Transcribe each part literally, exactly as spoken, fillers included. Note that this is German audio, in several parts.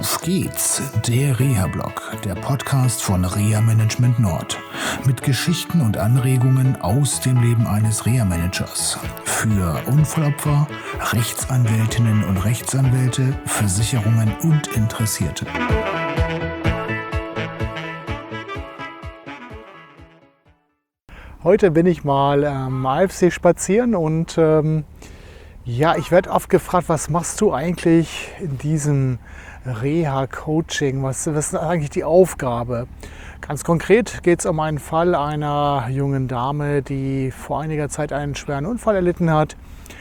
Auf geht's, der Reha-Blog, der Podcast von Reha Management Nord. Mit Geschichten und Anregungen aus dem Leben eines Reha-Managers. Für Unfallopfer, Rechtsanwältinnen und Rechtsanwälte, Versicherungen und Interessierte. Heute bin ich mal am A F C spazieren und ähm, ja, ich werde oft gefragt, was machst du eigentlich in diesem Reha-Coaching? Was, was ist eigentlich die Aufgabe? Ganz konkret geht es um einen Fall einer jungen Dame, die vor einiger Zeit einen schweren Unfall erlitten hat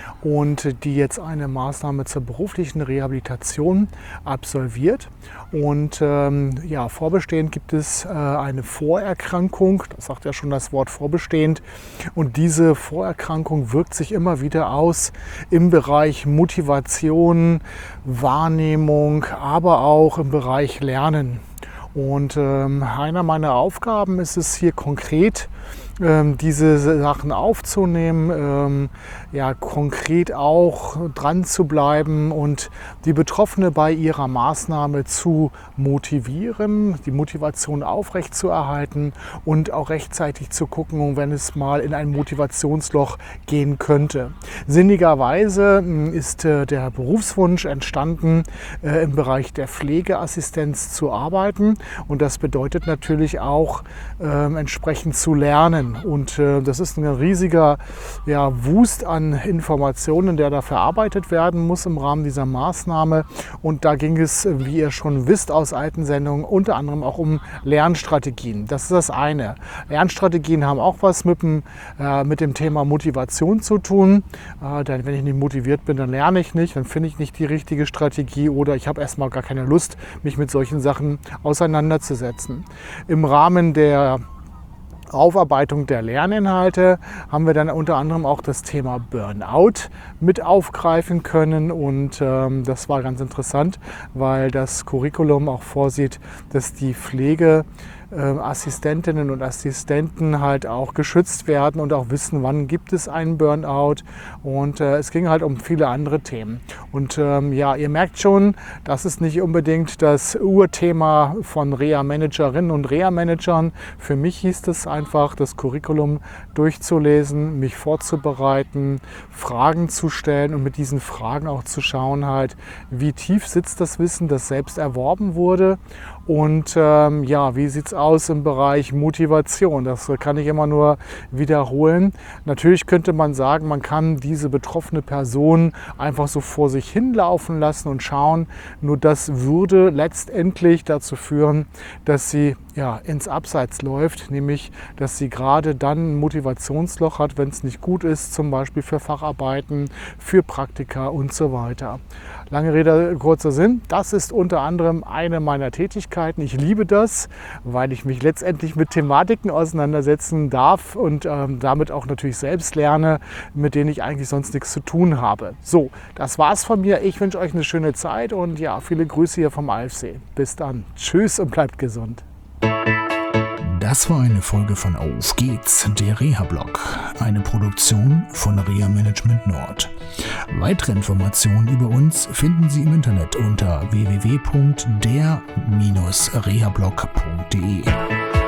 und die jetzt eine Maßnahme zur beruflichen Rehabilitation absolviert. Und ähm, ja, vorbestehend gibt es äh, eine Vorerkrankung, das sagt ja schon das Wort vorbestehend. Und diese Vorerkrankung wirkt sich immer wieder aus im Bereich Motivation, Wahrnehmung, aber auch im Bereich Lernen. Und ähm, einer meiner Aufgaben ist es hier konkret, ähm, diese Sachen aufzunehmen, ähm, ja, konkret auch dran zu bleiben und die Betroffene bei ihrer Maßnahme zu motivieren, die Motivation aufrechtzuerhalten und auch rechtzeitig zu gucken, wenn es mal in ein Motivationsloch gehen könnte. Sinnigerweise ist äh, der Berufswunsch entstanden, äh, im Bereich der Pflegeassistenz zu arbeiten. Und das bedeutet natürlich auch äh, entsprechend zu lernen. Und äh, das ist ein riesiger ja, Wust an Informationen, der da verarbeitet werden muss im Rahmen dieser Maßnahme. Und da ging es, wie ihr schon wisst aus alten Sendungen, unter anderem auch um Lernstrategien. Das ist das eine. Lernstrategien haben auch was mit dem, äh, mit dem Thema Motivation zu tun. Äh, denn wenn ich nicht motiviert bin, dann lerne ich nicht, dann finde ich nicht die richtige Strategie oder ich habe erstmal gar keine Lust, mich mit solchen Sachen auseinanderzusetzen. Im Rahmen der Aufarbeitung der Lerninhalte haben wir dann unter anderem auch das Thema Burnout mit aufgreifen können und ähm, das war ganz interessant, weil das Curriculum auch vorsieht, dass die Pflege Assistentinnen und Assistenten halt auch geschützt werden und auch wissen, wann gibt es einen Burnout. Und äh, es ging halt um viele andere Themen. Und ähm, ja, ihr merkt schon, das ist nicht unbedingt das Urthema von Reha-Managerinnen und Reha-Managern. Für mich hieß es einfach, das Curriculum durchzulesen, mich vorzubereiten, Fragen zu stellen und mit diesen Fragen auch zu schauen, halt, wie tief sitzt das Wissen, das selbst erworben wurde. Und ähm, ja, wie sieht es aus im Bereich Motivation? Das kann ich immer nur wiederholen. Natürlich könnte man sagen, man kann diese betroffene Person einfach so vor sich hinlaufen lassen und schauen. Nur das würde letztendlich dazu führen, dass sie ja, ins Abseits läuft, nämlich dass sie gerade dann ein Motivationsloch hat, wenn es nicht gut ist, zum Beispiel für Facharbeiten, für Praktika und so weiter. Lange Rede, kurzer Sinn, das ist unter anderem eine meiner Tätigkeiten. Ich liebe das, weil ich mich letztendlich mit Thematiken auseinandersetzen darf und ähm, damit auch natürlich selbst lerne, mit denen ich eigentlich sonst nichts zu tun habe. So, das war's von mir. Ich wünsche euch eine schöne Zeit und ja, viele Grüße hier vom A F C. Bis dann. Tschüss und bleibt gesund. Das war eine Folge von Auf geht's, der Reha-Blog, eine Produktion von Reha Management Nord. Weitere Informationen über uns finden Sie im Internet unter w w w punkt der Bindestrich rehablog punkt de.